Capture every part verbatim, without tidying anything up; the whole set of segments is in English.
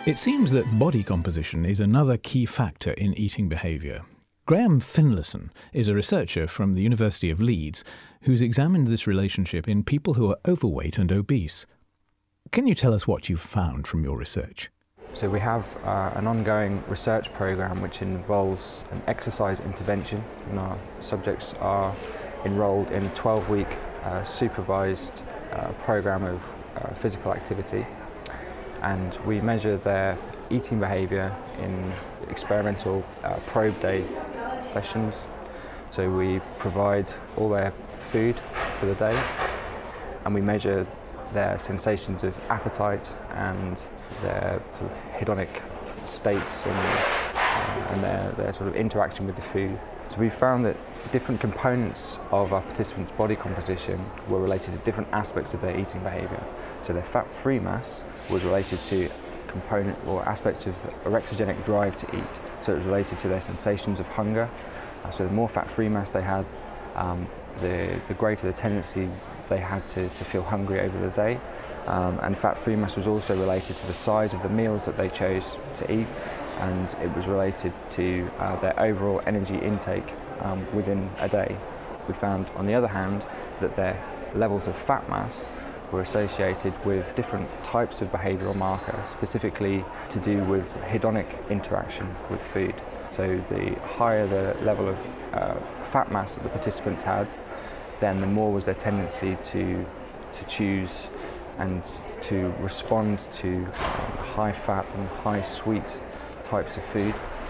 It seems that body composition is another key factor in eating behaviour. Graham Finlayson is a researcher from the University of Leeds who's examined this relationship in people who are overweight and obese. Can you tell us what you've found from your research? So we have uh, an ongoing research programme which involves an exercise intervention, and our subjects are enrolled in a twelve-week uh, supervised uh, programme of uh, physical activity, and we measure their eating behaviour in experimental uh, probe day sessions. So we provide all their food for the day, and we measure their sensations of appetite and their sort of hedonic states and, uh, and their, their sort of interaction with the food. So we found that different components of our participants' body composition were related to different aspects of their eating behaviour. So their fat-free mass was related to component or aspects of erexogenic drive to eat. So it was related to their sensations of hunger. Uh, so the more fat-free mass they had, um, the, the greater the tendency they had to, to feel hungry over the day. Um, and fat-free mass was also related to the size of the meals that they chose to eat, and it was related to uh, their overall energy intake um, within a day. We found, on the other hand, that their levels of fat mass were associated with different types of behavioural markers, specifically to do with hedonic interaction with food. So the higher the level of uh, fat mass that the participants had, then the more was their tendency to, to choose and to respond to um, high fat and high sweet types of food.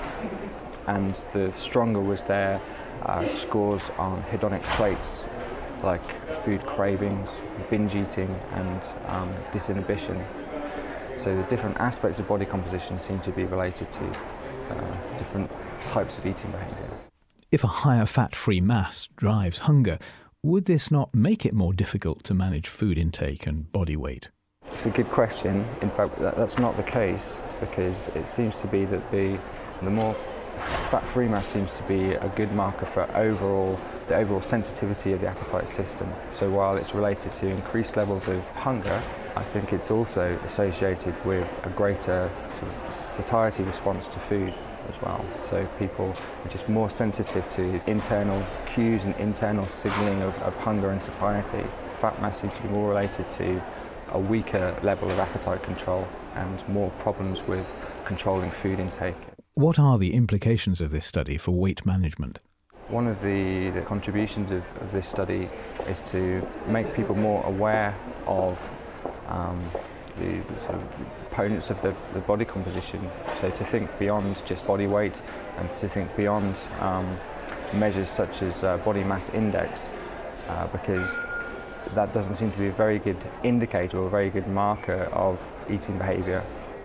And the stronger was their uh, scores on hedonic traits like food cravings, binge eating and um, disinhibition. So the different aspects of body composition seem to be related to uh, different types of eating behaviour. If a higher fat-free mass drives hunger, would this not make it more difficult to manage food intake and body weight? It's a good question. In fact, that, that's not the case, because it seems to be that the, the more fat-free mass seems to be a good marker for overall the overall sensitivity of the appetite system. So while it's related to increased levels of hunger, I think it's also associated with a greater sort of satiety response to food as well. So people are just more sensitive to internal cues and internal signalling of, of hunger and satiety. Fat mass seems to be more related to a weaker level of appetite control and more problems with controlling food intake. What are the implications of this study for weight management? One of the, the contributions of, of this study is to make people more aware of um, the, the sort of components of the, the body composition. So to think beyond just body weight and to think beyond um, measures such as uh, body mass index, uh, because that doesn't seem to be a very good indicator or a very good marker of eating behaviour.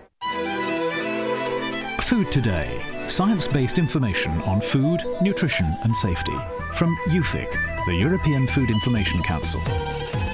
Food Today. Science-based information on food, nutrition and safety from EUFIC, the European Food Information Council.